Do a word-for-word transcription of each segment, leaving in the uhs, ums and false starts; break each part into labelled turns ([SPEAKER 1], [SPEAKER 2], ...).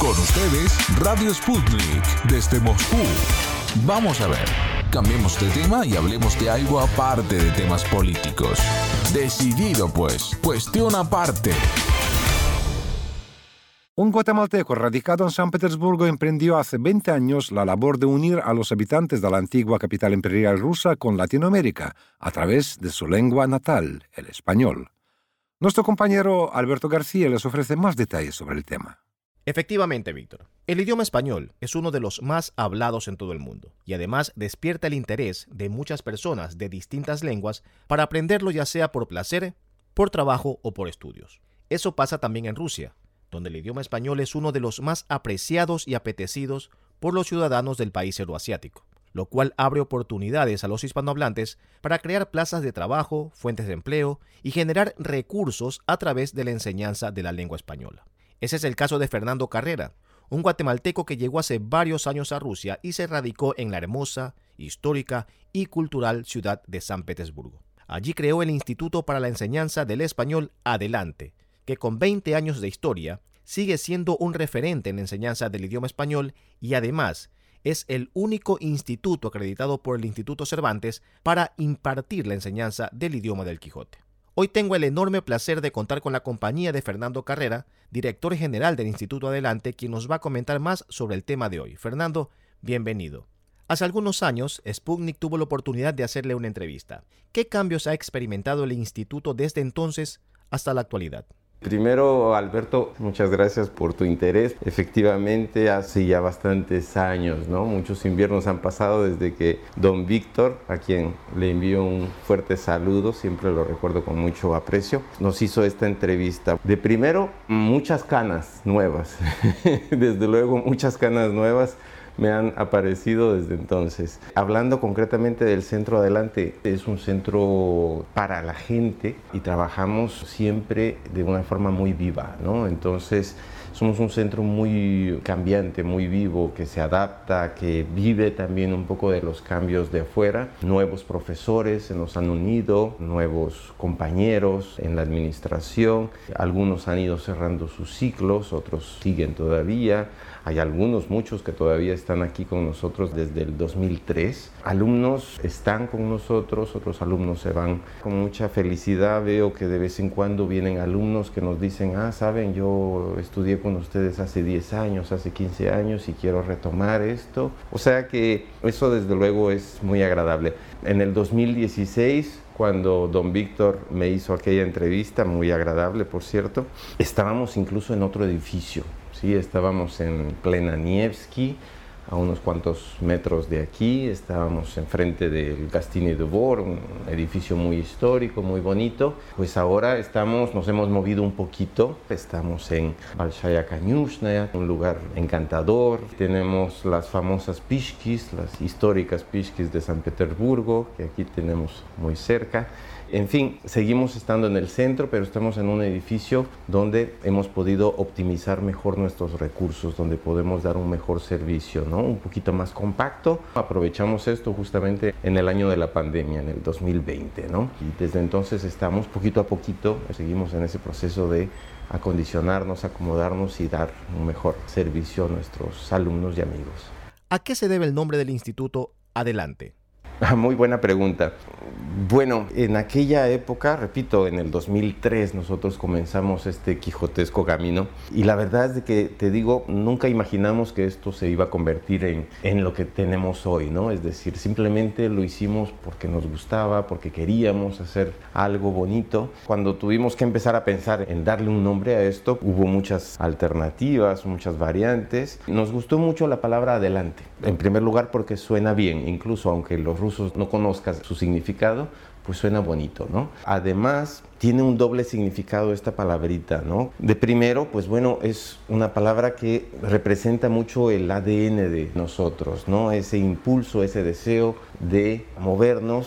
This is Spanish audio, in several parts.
[SPEAKER 1] Con ustedes, Radio Sputnik, desde Moscú. Vamos a ver, cambiemos de tema y hablemos de algo aparte de temas políticos. Decidido pues, cuestión aparte.
[SPEAKER 2] Un guatemalteco radicado en San Petersburgo emprendió hace veinte años la labor de unir a los habitantes de la antigua capital imperial rusa con Latinoamérica a través de su lengua natal, el español. Nuestro compañero Alberto García les ofrece más detalles sobre el tema.
[SPEAKER 3] Efectivamente, Víctor. El idioma español es uno de los más hablados en todo el mundo y además despierta el interés de muchas personas de distintas lenguas para aprenderlo, ya sea por placer, por trabajo o por estudios. Eso pasa también en Rusia, donde el idioma español es uno de los más apreciados y apetecidos por los ciudadanos del país euroasiático, lo cual abre oportunidades a los hispanohablantes para crear plazas de trabajo, fuentes de empleo y generar recursos a través de la enseñanza de la lengua española. Ese es el caso de Fernando Carrera, un guatemalteco que llegó hace varios años a Rusia y se radicó en la hermosa, histórica y cultural ciudad de San Petersburgo. Allí creó el Instituto para la Enseñanza del Español Adelante, que con veinte años de historia sigue siendo un referente en la enseñanza del idioma español y además es el único instituto acreditado por el Instituto Cervantes para impartir la enseñanza del idioma del Quijote. Hoy tengo el enorme placer de contar con la compañía de Fernando Carrera, director general del Instituto Adelante, quien nos va a comentar más sobre el tema de hoy. Fernando, bienvenido. Hace algunos años, Sputnik tuvo la oportunidad de hacerle una entrevista. ¿Qué cambios ha experimentado el instituto desde entonces hasta la actualidad?
[SPEAKER 4] Primero, Alberto, muchas gracias por tu interés. Efectivamente, hace ya bastantes años, ¿no? Muchos inviernos han pasado desde que don Víctor, a quien le envío un fuerte saludo, siempre lo recuerdo con mucho aprecio, nos hizo esta entrevista. De primero, muchas canas nuevas, desde luego muchas canas nuevas me han aparecido desde entonces. Hablando concretamente del Centro Adelante, es un centro para la gente y trabajamos siempre de una forma muy viva, ¿no? Entonces, somos un centro muy cambiante, muy vivo, que se adapta, que vive también un poco de los cambios de afuera. Nuevos profesores se nos han unido, nuevos compañeros en la administración. Algunos han ido cerrando sus ciclos, otros siguen todavía. Hay algunos, muchos que todavía están aquí con nosotros desde el dos mil tres. Alumnos están con nosotros, otros alumnos se van. Con mucha felicidad veo que de vez en cuando vienen alumnos que nos dicen, ah, saben, yo estudié con ustedes hace diez años, hace quince años y quiero retomar esto. O sea que eso desde luego es muy agradable. En el dos mil dieciséis, cuando don Víctor me hizo aquella entrevista, muy agradable por cierto, estábamos incluso en otro edificio. Sí, estábamos en plena Nevsky, a unos cuantos metros de aquí, estábamos enfrente del Gastiny Dvor, un edificio muy histórico, muy bonito. Pues ahora estamos, nos hemos movido un poquito, estamos en Balshaya Kanyushna, un lugar encantador. Tenemos las famosas Pishkis, las históricas Pishkis de San Petersburgo, que aquí tenemos muy cerca. En fin, seguimos estando en el centro, pero estamos en un edificio donde hemos podido optimizar mejor nuestros recursos, donde podemos dar un mejor servicio, ¿no? Un poquito más compacto. Aprovechamos esto justamente en el año de la pandemia, en el dos mil veinte, ¿no? Y desde entonces estamos poquito a poquito, seguimos en ese proceso de acondicionarnos, acomodarnos y dar un mejor servicio a nuestros alumnos y amigos.
[SPEAKER 3] ¿A qué se debe el nombre del Instituto Adelante?
[SPEAKER 4] Muy buena pregunta. Bueno, en aquella época, repito, en el dos mil tres nosotros comenzamos este quijotesco camino y la verdad es de que, te digo, nunca imaginamos que esto se iba a convertir en, en lo que tenemos hoy, ¿no? Es decir, simplemente lo hicimos porque nos gustaba, porque queríamos hacer algo bonito. Cuando tuvimos que empezar a pensar en darle un nombre a esto, hubo muchas alternativas, muchas variantes. Nos gustó mucho la palabra adelante, en primer lugar porque suena bien, incluso aunque los rusos no conozcan su significado, pues suena bonito, ¿no? Además, tiene un doble significado esta palabrita, ¿no? De primero, pues bueno, es una palabra que representa mucho el A D N de nosotros, ¿no? Ese impulso, ese deseo de movernos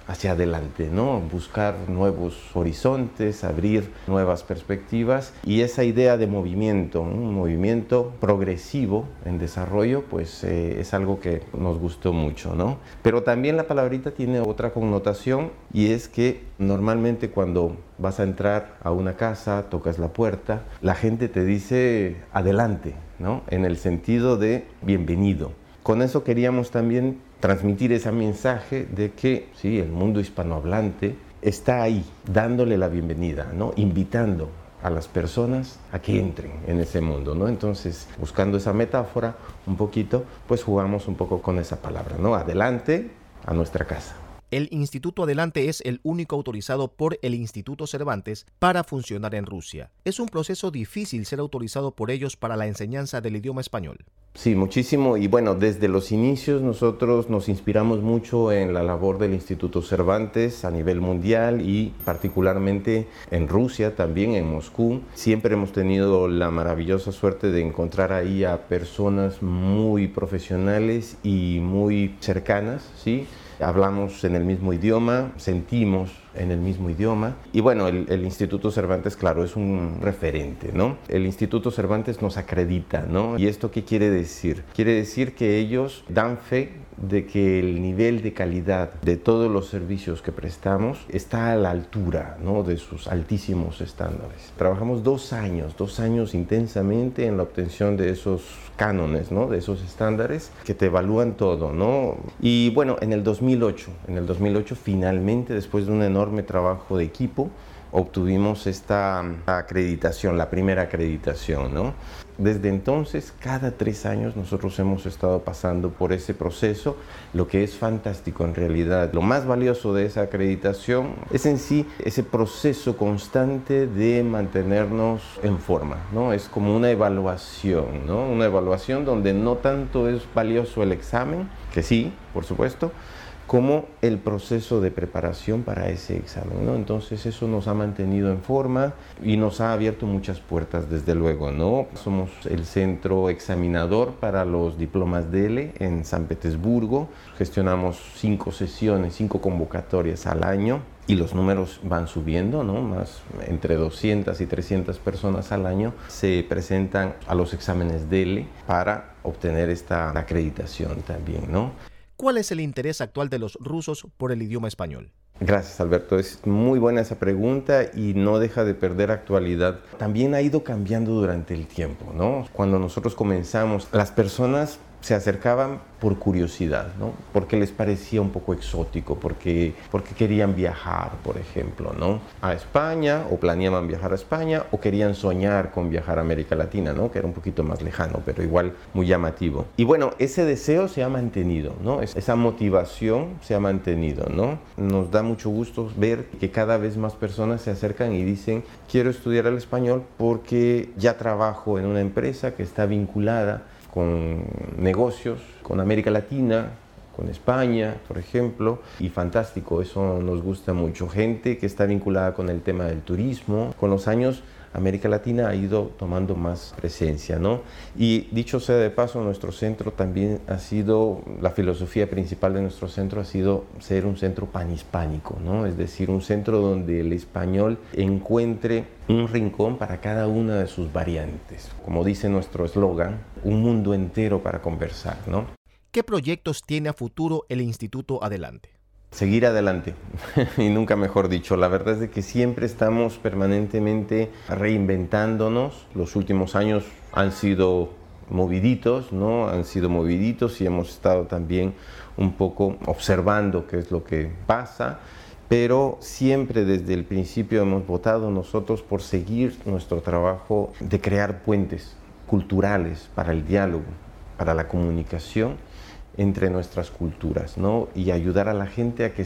[SPEAKER 4] hacia adelante, ¿no? Buscar nuevos horizontes, abrir nuevas perspectivas, y esa idea de movimiento, ¿no? Un movimiento progresivo en desarrollo, pues eh, es algo que nos gustó mucho, ¿no? Pero también la palabrita tiene otra connotación, y es que normalmente cuando vas a entrar a una casa, tocas la puerta, la gente te dice adelante, ¿no? En el sentido de bienvenido. Con eso queríamos también transmitir ese mensaje de que sí, el mundo hispanohablante está ahí, dándole la bienvenida, ¿no? Invitando a las personas a que entren en ese mundo, ¿no? Entonces, buscando esa metáfora un poquito, pues jugamos un poco con esa palabra, ¿no? Adelante a nuestra casa.
[SPEAKER 3] El Instituto Adelante es el único autorizado por el Instituto Cervantes para funcionar en Rusia. Es un proceso difícil ser autorizado por ellos para la enseñanza del idioma español.
[SPEAKER 4] Sí, muchísimo. Y bueno, desde los inicios nosotros nos inspiramos mucho en la labor del Instituto Cervantes a nivel mundial y particularmente en Rusia, también en Moscú. Siempre hemos tenido la maravillosa suerte de encontrar ahí a personas muy profesionales y muy cercanas, ¿sí? Hablamos en el mismo idioma, sentimos en el mismo idioma. Y bueno, el, el Instituto Cervantes, claro, es un referente, ¿no? El Instituto Cervantes nos acredita, ¿no? ¿Y esto qué quiere decir? Quiere decir que ellos dan fe de que el nivel de calidad de todos los servicios que prestamos está a la altura, ¿no? De sus altísimos estándares. Trabajamos dos años, dos años intensamente en la obtención de esos cánones, ¿no? De esos estándares que te evalúan todo, ¿no? Y bueno, en el dos mil ocho, en el dos mil ocho finalmente, después de un enorme trabajo de equipo, obtuvimos esta acreditación, la primera acreditación, ¿no? Desde entonces, cada tres años nosotros hemos estado pasando por ese proceso, lo que es fantástico en realidad. Lo más valioso de esa acreditación es en sí ese proceso constante de mantenernos en forma, ¿no? Es como una evaluación, ¿no? Una evaluación donde no tanto es valioso el examen, que sí, por supuesto, como el proceso de preparación para ese examen, ¿no? Entonces eso nos ha mantenido en forma y nos ha abierto muchas puertas, desde luego, ¿no? Somos el centro examinador para los diplomas D E L E en San Petersburgo. Gestionamos cinco sesiones, cinco convocatorias al año y los números van subiendo, ¿no? Más entre doscientas y trescientas personas al año se presentan a los exámenes D E L E para obtener esta acreditación también, ¿no?
[SPEAKER 3] ¿Cuál es el interés actual de los rusos por el idioma español?
[SPEAKER 4] Gracias, Alberto. Es muy buena esa pregunta y no deja de perder actualidad. También ha ido cambiando durante el tiempo, ¿no? Cuando nosotros comenzamos, las personas se acercaban por curiosidad, ¿no? Porque les parecía un poco exótico, porque, porque querían viajar, por ejemplo, ¿no? A España, o planeaban viajar a España, o querían soñar con viajar a América Latina, ¿no? Que era un poquito más lejano, pero igual muy llamativo. Y bueno, ese deseo se ha mantenido, ¿no? Esa motivación se ha mantenido, ¿no? Nos da mucho gusto ver que cada vez más personas se acercan y dicen, quiero estudiar el español porque ya trabajo en una empresa que está vinculada con negocios, con América Latina, con España, por ejemplo, y fantástico, eso nos gusta mucho. Gente que está vinculada con el tema del turismo. Con los años, América Latina ha ido tomando más presencia, ¿no? Y dicho sea de paso, nuestro centro también ha sido, la filosofía principal de nuestro centro ha sido ser un centro panhispánico, ¿no? Es decir, un centro donde el español encuentre un rincón para cada una de sus variantes. Como dice nuestro eslogan, un mundo entero para conversar, ¿no?
[SPEAKER 3] ¿Qué proyectos tiene a futuro el Instituto Adelante?
[SPEAKER 4] Seguir adelante, y nunca mejor dicho. La verdad es de que siempre estamos permanentemente reinventándonos. Los últimos años han sido moviditos, ¿no? Han sido moviditos y hemos estado también un poco observando qué es lo que pasa. Pero siempre desde el principio hemos votado nosotros por seguir nuestro trabajo de crear puentes culturales para el diálogo, para la comunicación entre nuestras culturas, ¿no? Y ayudar a la gente a que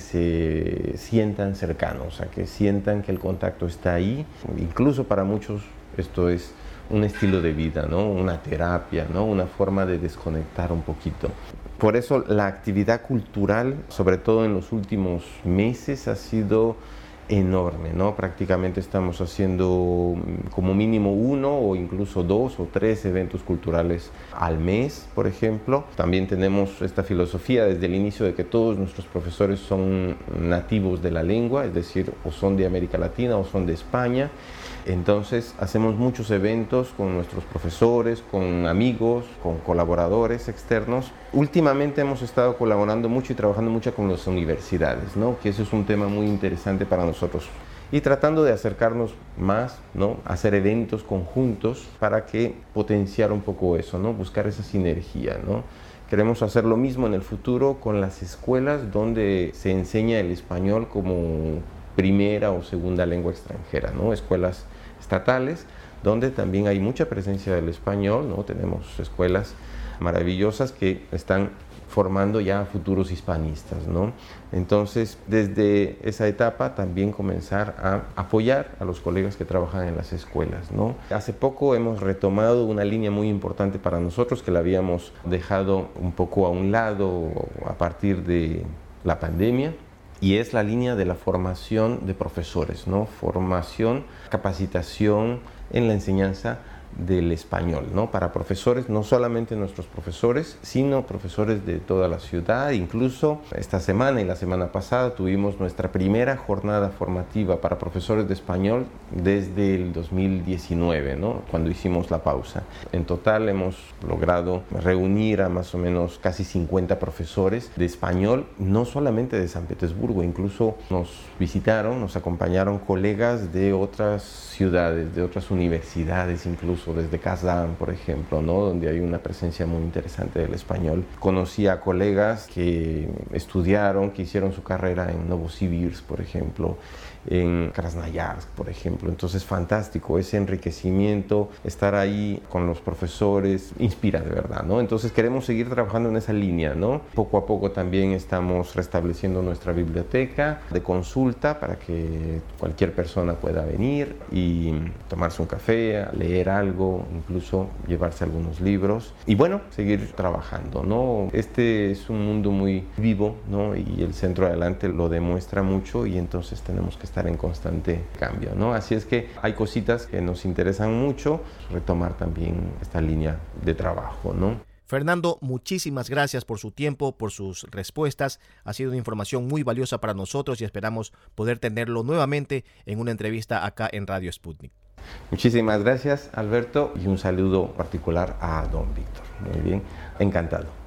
[SPEAKER 4] se sientan cercanos, a que sientan que el contacto está ahí. Incluso para muchos esto es un estilo de vida, ¿no? Una terapia, ¿no? Una forma de desconectar un poquito. Por eso la actividad cultural, sobre todo en los últimos meses, ha sido enorme, ¿no? Prácticamente estamos haciendo como mínimo uno o incluso dos o tres eventos culturales al mes, por ejemplo. También tenemos esta filosofía desde el inicio de que todos nuestros profesores son nativos de la lengua, es decir, o son de América Latina o son de España. Entonces hacemos muchos eventos con nuestros profesores, con amigos, con colaboradores externos. Últimamente hemos estado colaborando mucho y trabajando mucho con las universidades, ¿no? Que eso es un tema muy interesante para nosotros. Y tratando de acercarnos más, ¿no? Hacer eventos conjuntos para que potenciar un poco eso, ¿no? Buscar esa sinergia, ¿no? Queremos hacer lo mismo en el futuro con las escuelas donde se enseña el español como primera o segunda lengua extranjera, ¿no? Escuelas estatales donde también hay mucha presencia del español, ¿no? Tenemos escuelas maravillosas que están formando ya futuros hispanistas, ¿no? Entonces, desde esa etapa también comenzar a apoyar a los colegas que trabajan en las escuelas, ¿no? Hace poco hemos retomado una línea muy importante para nosotros que la habíamos dejado un poco a un lado a partir de la pandemia, y es la línea de la formación de profesores, ¿no? Formación, capacitación en la enseñanza del español, ¿no? Para profesores, no solamente nuestros profesores, sino profesores de toda la ciudad. Incluso esta semana y la semana pasada tuvimos nuestra primera jornada formativa para profesores de español desde el dos mil diecinueve, ¿no? Cuando hicimos la pausa. En total hemos logrado reunir a más o menos casi cincuenta profesores de español, no solamente de San Petersburgo, incluso nos visitaron, nos acompañaron colegas de otras ciudades, de otras universidades, incluso desde Kazán, por ejemplo, ¿no? Donde hay una presencia muy interesante del español. Conocí a colegas que estudiaron, que hicieron su carrera en Novosibirsk, por ejemplo, en Krasnoyarsk, por ejemplo. Entonces, fantástico, ese enriquecimiento, estar ahí con los profesores, inspira de verdad, ¿no? Entonces, queremos seguir trabajando en esa línea, ¿no? Poco a poco también estamos restableciendo nuestra biblioteca de consulta para que cualquier persona pueda venir y tomarse un café, leer algo, incluso llevarse algunos libros y, bueno, seguir trabajando, ¿no? Este es un mundo muy vivo, ¿no? Y el Centro Adelante lo demuestra mucho y entonces tenemos que estar en constante cambio, ¿no? Así es que hay cositas que nos interesan mucho, retomar también esta línea de trabajo, ¿no?
[SPEAKER 3] Fernando, muchísimas gracias por su tiempo, por sus respuestas. Ha sido una información muy valiosa para nosotros y esperamos poder tenerlo nuevamente en una entrevista acá en Radio Sputnik.
[SPEAKER 4] Muchísimas gracias, Alberto, y un saludo particular a don Víctor. Muy bien, encantado.